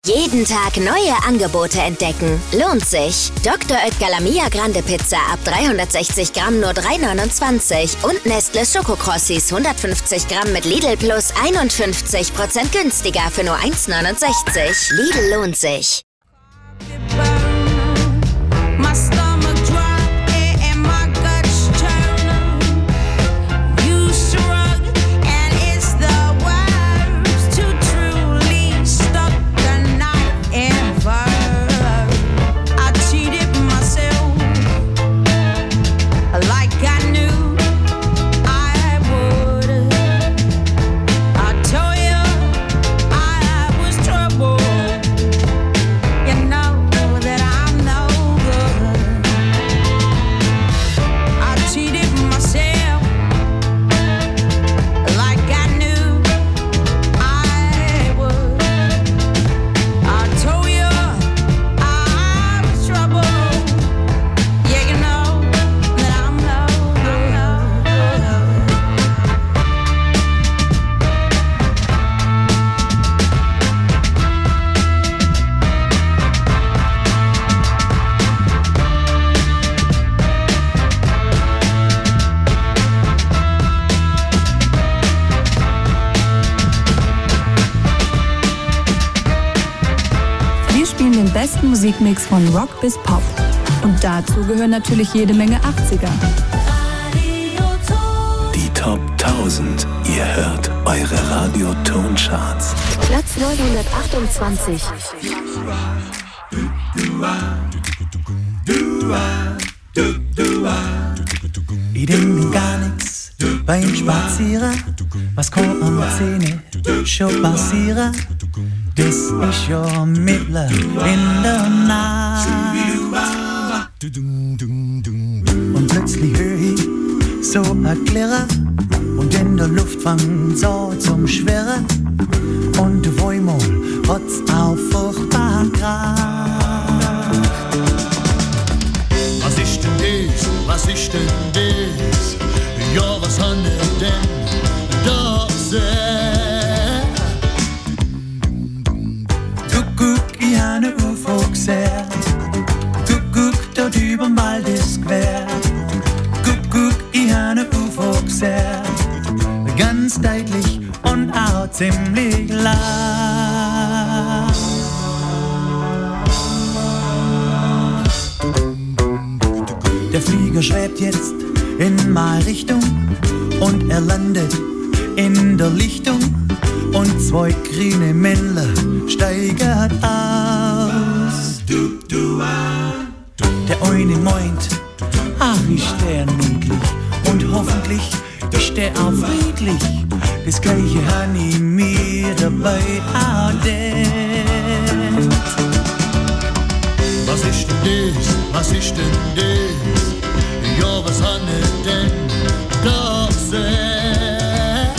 Jeden Tag neue Angebote entdecken. Lohnt sich. Dr. Oetker Lamia Grande Pizza ab 360 Gramm nur 3,29 und Nestle Schokokrossis 150 Gramm mit Lidl Plus 51% günstiger für nur 1,69. Lidl lohnt sich. Besten Musikmix von Rock bis Pop. Und dazu gehören natürlich jede Menge 80er. Die Top 1000. Ihr hört eure Radio-Ton-Charts. Platz 928. Ich denk gar nix beim Spazieren. Was kann am Zähne schon passieren? Das ist ja mitten in der Nacht. Und plötzlich hör ich so ein Klirren und in der Luft fängt so zum Schwirren. Und auf einmal hat's auch furchtbar Kraft. Was ist denn das? Was ist denn das? Ja, was haben wir denn da gesehen? Guck, ich hab ne UFO gesehen. Guck, dort überm Wald ist quer. Guck, ich hab ne UFO gesehen. Ganz deutlich und auch ziemlich lang. Der Flieger schwebt jetzt in meine Richtung und er landet in der Lichtung und zwei grüne Männler steigen aus. Der eine meint, ach ist der niedlich und hoffentlich ist der auch friedlich. Das gleiche hab ich mir dabei auch gedacht. Was ist denn das? Was ist denn das? Ja, was haben wir denn da gesehen?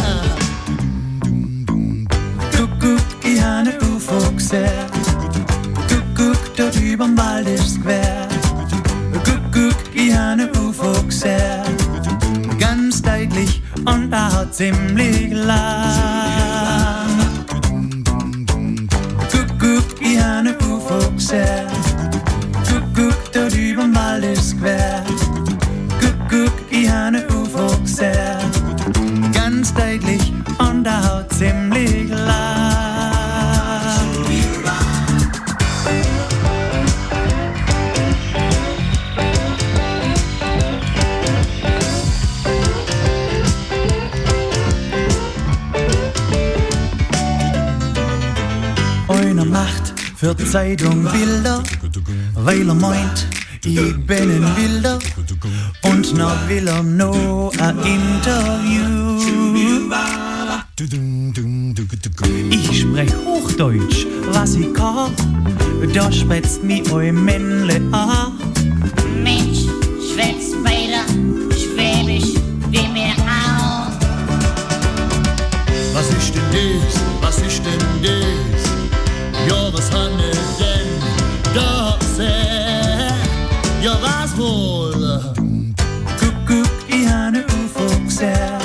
Guck, ich hab ne UFO gesehen. Guck, dort überm Wald ist quer. Guck, ich hab ne UFO gesehen. Ganz deutlich und auch ziemlich lang. Guck, ich hab ne UFO gesehen. Guck, dort überm Wald ist quer. Guck, ich hab ne UFO gesehen. Ganz deutlich und auch ziemlich lang. Einer macht für die Zeitung Bilder, weil er meint, ich bin ein Wilder und noch will er noch ein Interview. Ich sprech Hochdeutsch, was ich kann, da schwätzt mich eu Männle an. Mensch, schwätzt weiter, Schwäbisch wie mir auch. Was ist denn das? Was ist denn das? Ja, was haben wir denn da gesehen? Ja, was wohl? Guck, ich hab ne UFO gesehen.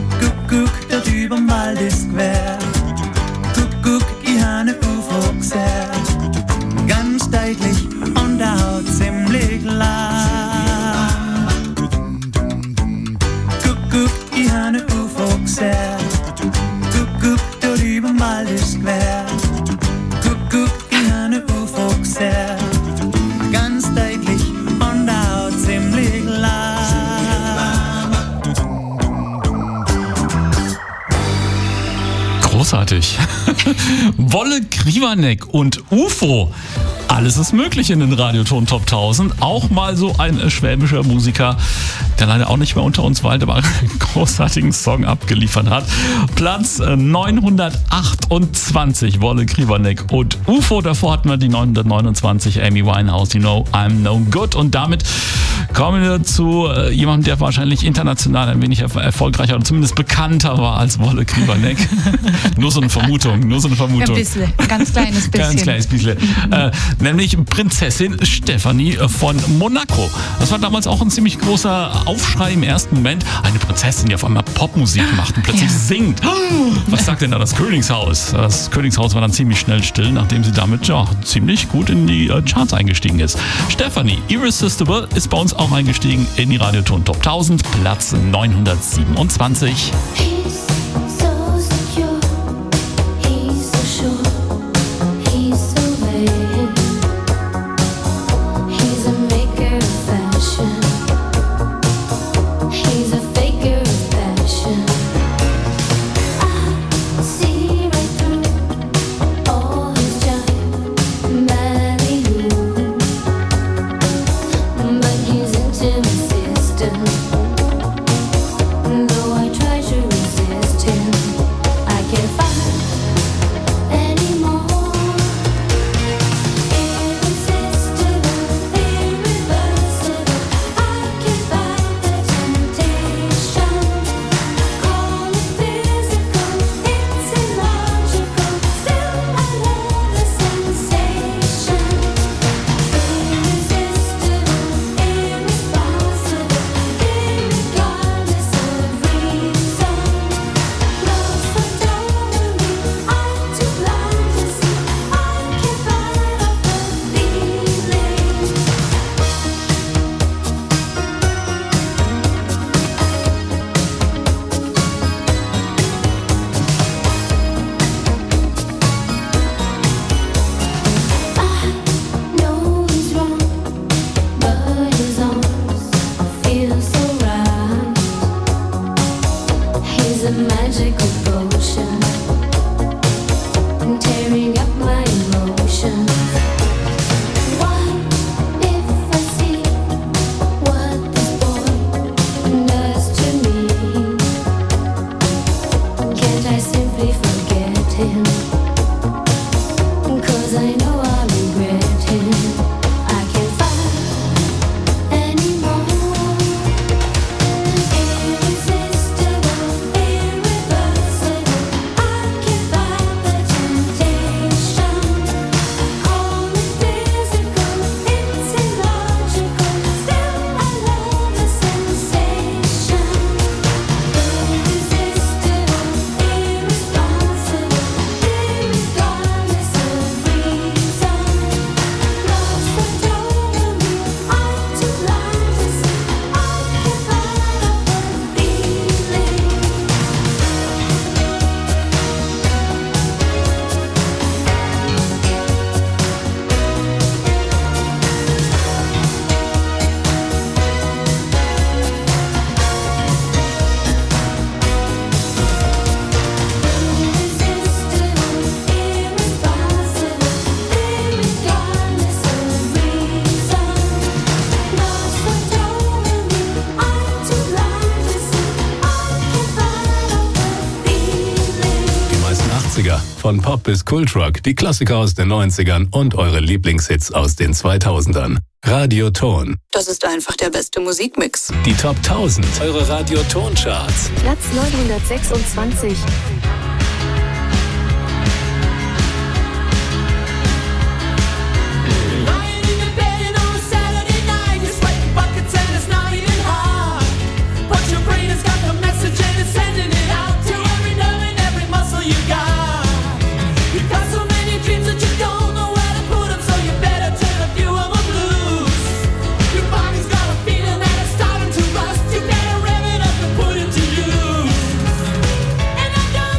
Guck, dort überm Wald ist quer. Guck, ich hab ne UFO gesehen. Wolle Kriwanek und UFO. Alles ist möglich in den Radioton Top 1000. Auch mal so ein schwäbischer Musiker, der leider auch nicht mehr unter uns weilt, aber einen großartigen Song abgeliefert hat. Platz 928, Wolle Kriwanek und UFO. Davor hatten wir die 929, Amy Winehouse, You Know I'm No Good. Und damit kommen wir zu jemandem, der wahrscheinlich international ein wenig erfolgreicher oder zumindest bekannter war als Wolle Kriwanek. Nur so eine Vermutung. Ein bisschen, ganz kleines bisschen. Ganz kleines bisschen. Nämlich Prinzessin Stefanie von Monaco. Das war damals auch ein ziemlich großer Aufschrei im ersten Moment. Eine Prinzessin, die auf einmal Popmusik macht und plötzlich singt. Was sagt denn da das Königshaus? Das Königshaus war dann ziemlich schnell still, nachdem sie damit ziemlich gut in die Charts eingestiegen ist. Stefanie, Irresistible, ist bei uns auch eingestiegen in die Radioton Top 1000, Platz 927. Von Pop bis Kultrock, die Klassiker aus den 90ern und eure Lieblingshits aus den 2000ern. Radioton. Das ist einfach der beste Musikmix. Die Top 1000, eure Radioton-Charts. Platz 926. And I don't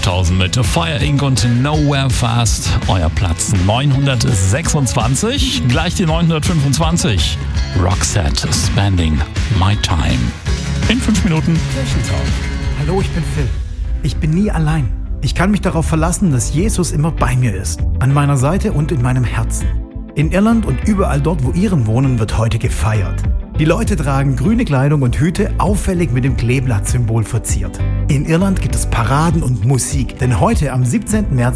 Top 1000 mit Fire Inc. und Nowhere Fast. Euer Platz 926. Gleich die 925. Roxette, Spending My Time. In 5 Minuten. Hallo, ich bin Phil. Ich bin nie allein. Ich kann mich darauf verlassen, dass Jesus immer bei mir ist. An meiner Seite und in meinem Herzen. In Irland und überall dort, wo Iren wohnen, wird heute gefeiert. Die Leute tragen grüne Kleidung und Hüte, auffällig mit dem Kleeblatt-Symbol verziert. In Irland gibt es Paraden und Musik, denn heute am 17. März